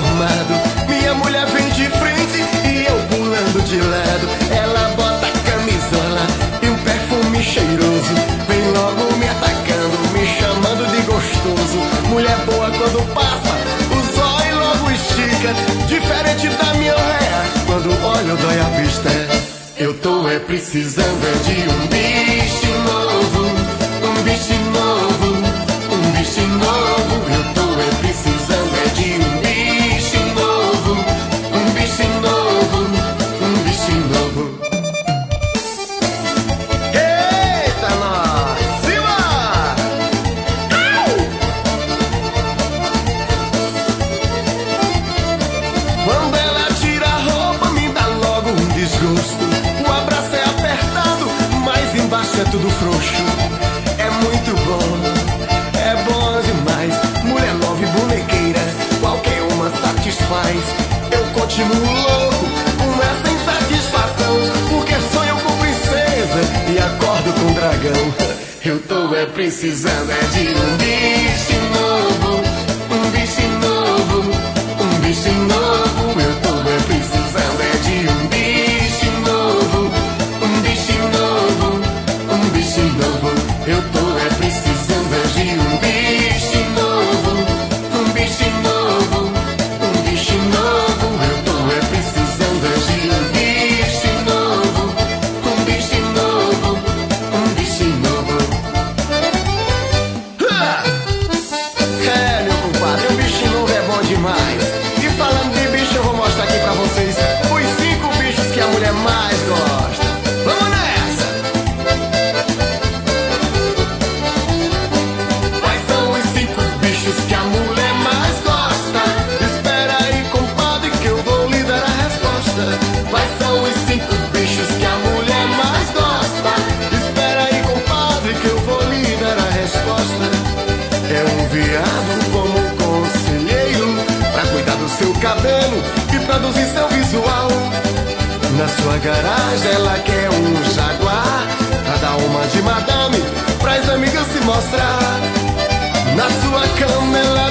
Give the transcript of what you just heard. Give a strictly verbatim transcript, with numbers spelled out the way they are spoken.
armado. Minha mulher vem de frente e eu pulando de lado. Ela bota a camisola e um perfume cheiroso. Vem logo me atacando, me chamando de gostoso. Mulher boa quando passa, o zóio logo estica. Diferente da minha réia, quando olho dói a vista. Eu tô é precisando é de um bicho novo, um bicho novo, um bicho novo. Eu tô é precisando é de um bicho novo, um bicho novo, um bicho novo. Eita nós, Simba! Quando ela tira a roupa me dá logo um desgosto. O abraço é apertado, mas embaixo é tudo frouxo. É muito bom, é bom demais. Mulher nova e bonequeira, qualquer uma satisfaz. Eu continuo louco com essa insatisfação, porque sonho com princesa e acordo com dragão. Eu tô é precisando é de um bicho novo, um bicho novo, um bicho novo. Eu tô é precisando é de um bicho novo, um bicho novo, um bicho novo. Eu tô é precisando é de um bicho novo, um bicho novo, um bicho novo. Eu tô é precisando é de um bicho novo, um bicho novo, um bicho novo. Ha! É, meu compadre, um bicho novo é bom demais. E falando de bicho, eu vou mostrar aqui pra vocês os cinco bichos que a mulher mais gosta. Vamos nessa! Quais são os cinco bichos que a mulher mais gosta? Espera aí, compadre, que eu vou lhe dar a resposta. Quais são os cinco bichos que a mulher mais gosta? Espera aí, compadre, que eu vou lhe dar a resposta. É um viado como conselheiro, pra cuidar do seu cabelo e produzir seu visual. Na sua garagem ela quer um jaguar, pra dar uma de madame, pras amigas se mostrar. Na sua cama ela